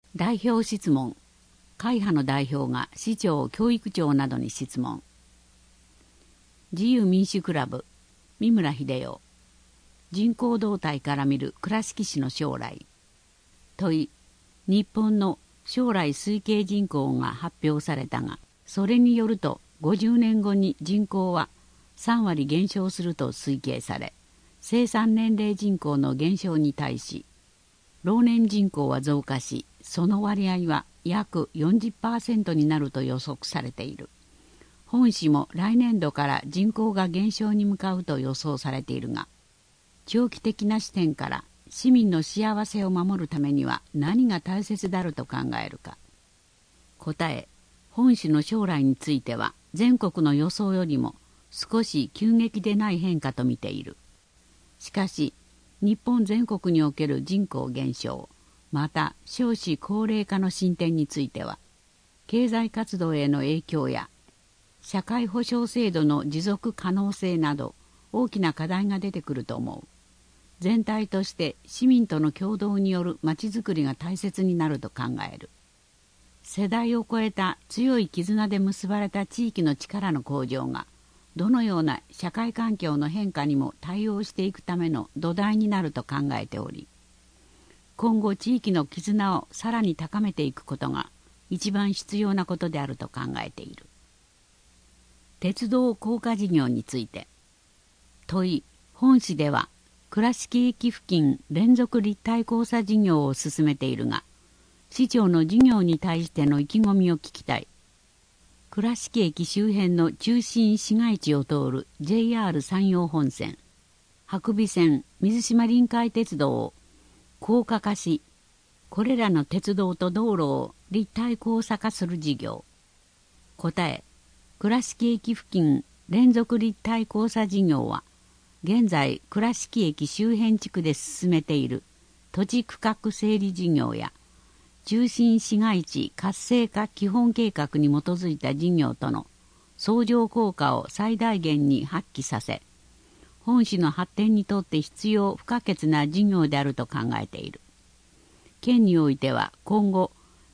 代表質問。会派の代表が市長、教育長などに質問。自由民主クラブ、三村秀夫。人口動態から見る倉敷市の将来。問い。日本の将来推計人口が発表されたが、それによると50年後に人口は3割減少すると推計され、生産年齢人口の減少に対し、老年人口は増加し、その割合は約 40% になると予測されている。本市も来年度から人口が減少に向かうと予想されているが、長期的な視点から市民の幸せを守るためには何が大切であると考えるか。答え。本市の将来については全国の予想よりも少し急激でない変化と見ている。しかし、日本全国における人口減少、また少子高齢化の進展については、経済活動への影響や社会保障制度の持続可能性など大きな課題が出てくると思う。全体として市民との共同によるまちづくりが大切になると考える。世代を超えた強い絆で結ばれた地域の力の向上が、どのような社会環境の変化にも対応していくための土台になると考えており、今後地域の絆をさらに高めていくことが一番必要なことであると考えている。鉄道高架事業について。問い。本市では倉敷駅付近連続立体交差事業を進めているが、市長の事業に対しての意気込みを聞きたい。倉敷駅周辺の中心市街地を通る JR 山陽本線、伯備線、水島臨海鉄道を高架化し、これらの鉄道と道路を立体交差化する事業。答え。倉敷駅付近連続立体交差事業は、現在倉敷駅周辺地区で進めている土地区画整理事業や、中心市街地活性化基本計画に基づいた事業との相乗効果を最大限に発揮させ、本市の発展にとって必要不可欠な事業であると考えている。県においては今後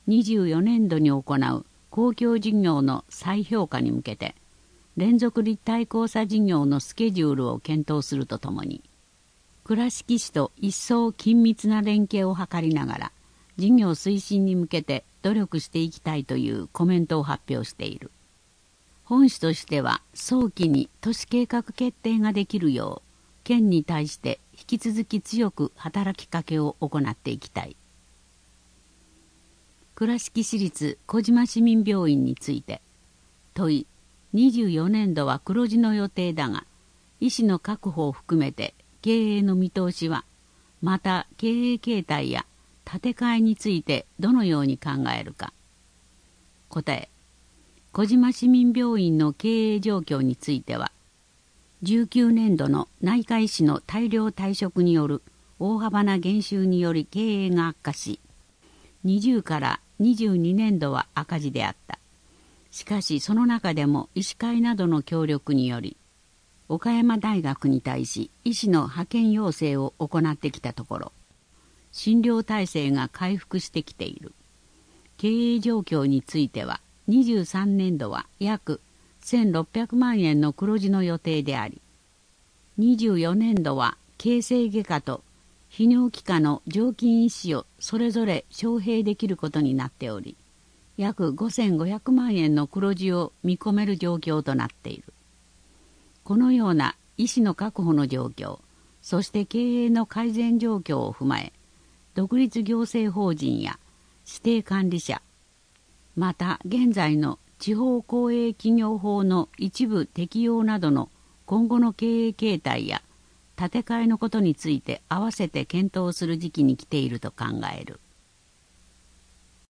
24年度に行う公共事業の再評価に向けて、連続立体交差事業のスケジュールを検討するとともに、倉敷市と一層緊密な連携を図りながら、事業推進に向けて努力していきたいというコメントを発表している。本市としては早期に都市計画決定ができるよう、県に対して引き続き強く働きかけを行っていきたい。倉敷市立小島市民病院について。問い。24年度は黒字の予定だが、医師の確保を含めて経営の見通しは、また経営形態や建て替えについてどのように考えるか。答え。小島市民病院の経営状況については、19年度の内科医師の大量退職による大幅な減収により経営が悪化し、20から22年度は赤字であった。しかしその中でも医師会などの協力により、岡山大学に対し医師の派遣要請を行ってきたところ、診療体制が回復してきている。経営状況については、23年度は約1600万円の黒字の予定であり、24年度は形成外科と泌尿器科の常勤医師をそれぞれ招聘できることになっており、約5500万円の黒字を見込める状況となっている。このような医師の確保の状況、そして経営の改善状況を踏まえ、独立行政法人や指定管理者、また現在の地方公営企業法の一部適用などの今後の経営形態や建て替えのことについて合わせて検討する時期に来ていると考える。